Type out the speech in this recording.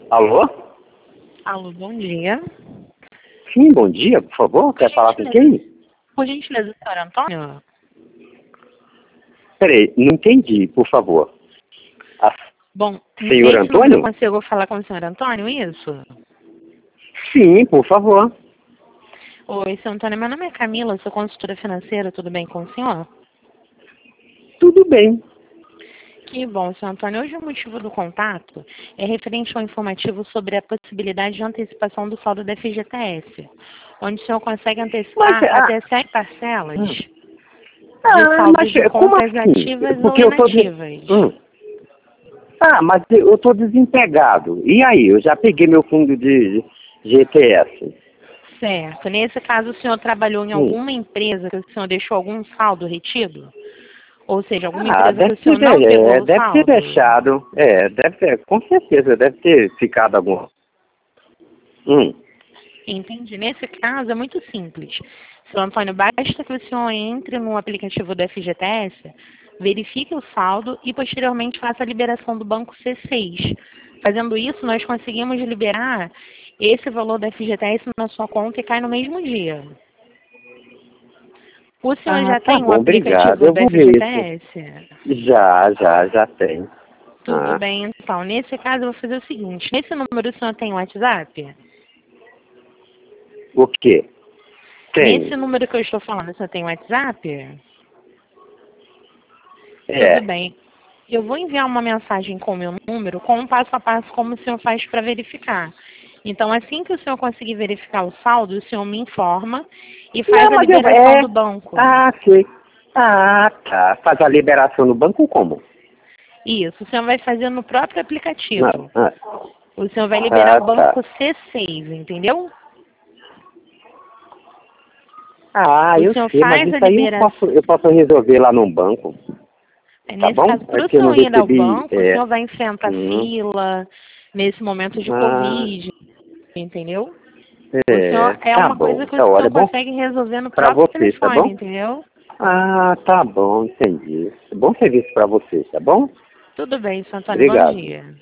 Alô? Alô, bom dia. Sim, bom dia, por favor. Quer falar com quem? Por gentileza, senhor Antônio? Peraí, não entendi, por favor. Bom, Senhor nesse número eu Antônio? consigo falar com o senhor Antônio, isso? Sim, por favor. Oi, senhor Antônio, meu nome é Camila, sou consultora financeira, tudo bem com o senhor? Tudo bem. Que bom, senhor Antônio. Hoje o motivo do contato é referente ao informativo sobre a possibilidade de antecipação do saldo da FGTS, onde o senhor consegue antecipar até 7 parcelas de saldos Mas de como contas assim? ativas ou Porque eu tô... inativas. Mas eu tô desempregado. E aí, eu já peguei meu fundo de GTS. Certo. Nesse caso, o senhor trabalhou em alguma empresa que o senhor deixou algum saldo retido? Ou seja, alguma empresa que o senhor não pegou o Deve ter saldo? deixado. Deve ter, com certeza, deve ter ficado algum. Entendi. Nesse caso, é muito simples. Senhor Antônio, basta que o senhor entre no aplicativo do FGTS, verifique o saldo e, posteriormente, faça a liberação do banco C6. Fazendo isso, nós conseguimos liberar esse valor da FGTS na sua conta e cai no mesmo dia. O senhor já Tá tem um bom, obrigado. aplicativo Eu do vou ver isso. FGTS? Já tem. Tudo bem, então. Nesse caso, eu vou fazer o seguinte. Nesse número, o senhor tem WhatsApp? O quê? Tem. Nesse número que eu estou falando, o senhor tem WhatsApp? Tudo bem. Eu vou enviar uma mensagem com o meu número, com um passo a passo como o senhor faz para verificar. Então, assim que o senhor conseguir verificar o saldo, o senhor me informa e faz a liberação do banco. Sei. Tá. Faz a liberação no banco como? Isso, o senhor vai fazer no próprio aplicativo. O senhor vai Tá. liberar o banco C6, entendeu? Eu sei, mas isso aí eu posso resolver lá no banco. Nesse bom? caso, para É o que eu não senhor ir ao recebi, banco, o senhor vai enfrentar fila nesse momento de Covid, entendeu? O senhor é tá uma bom. coisa que o Tá, olha, senhor é bom consegue resolver no pra próprio vocês, tá telefone, bom? entendeu? Tá bom, entendi. Bom serviço pra vocês, tá bom? Tudo bem, Santo Antônio, bom Obrigado. dia.